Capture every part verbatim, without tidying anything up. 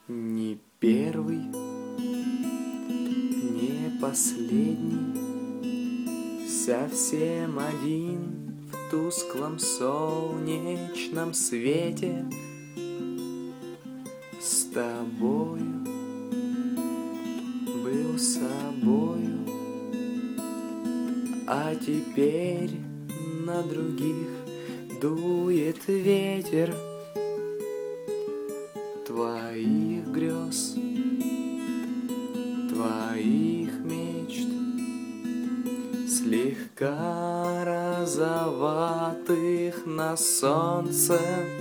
Не первый, не последний, совсем один в тусклом солнечном свете. С тобою был собою, а теперь на других дует ветер твоих грез, твоих мечт, слегка розоватых на солнце.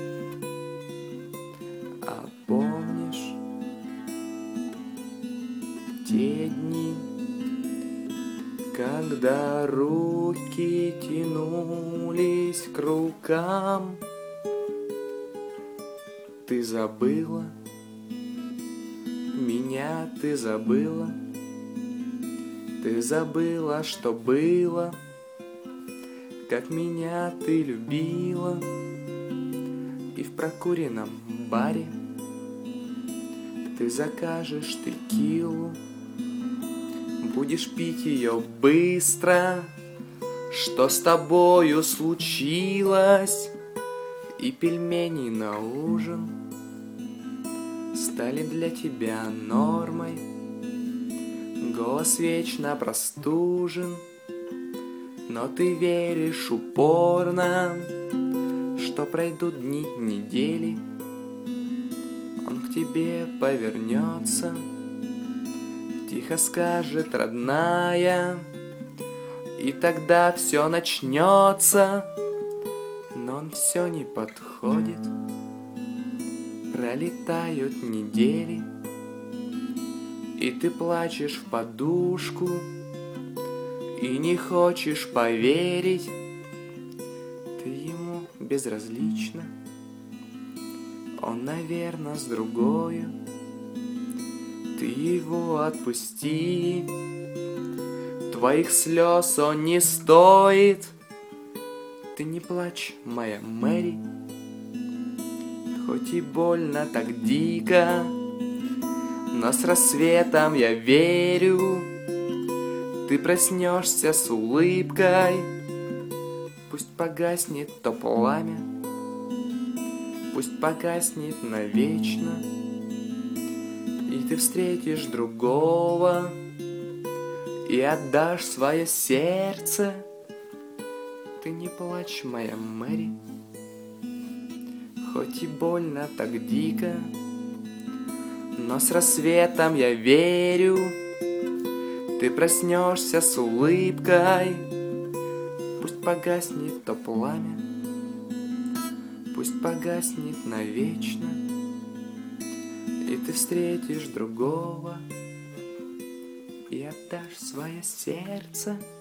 А помнишь те дни, когда руки тянулись к рукам? Ты забыла, меня ты забыла, ты забыла, что было, как меня ты любила. И в прокуренном баре ты закажешь текилу, будешь пить ее быстро. Что с тобою случилось? И пельмени на ужин стали для тебя нормой. Голос вечно простужен, но ты веришь упорно, что пройдут дни, недели, он к тебе повернется, тихо скажет: родная, и тогда все начнется. Но он все не подходит, пролетают недели, и ты плачешь в подушку, и не хочешь поверить. Ты ему безразлична, он, наверно, с другою. Ты его отпусти, твоих слез он не стоит. Ты не плачь, моя Мэри, хоть и больно так дико, но с рассветом я верю, ты проснешься с улыбкой. Пусть погаснет то пламя, пусть погаснет навечно, и ты встретишь другого и отдашь свое сердце. Ты не плачь, моя Мэри, хоть и больно так дико, но с рассветом я верю, ты проснешься с улыбкой. Пусть погаснет то пламя, пусть погаснет навечно, и ты встретишь другого и отдашь свое сердце.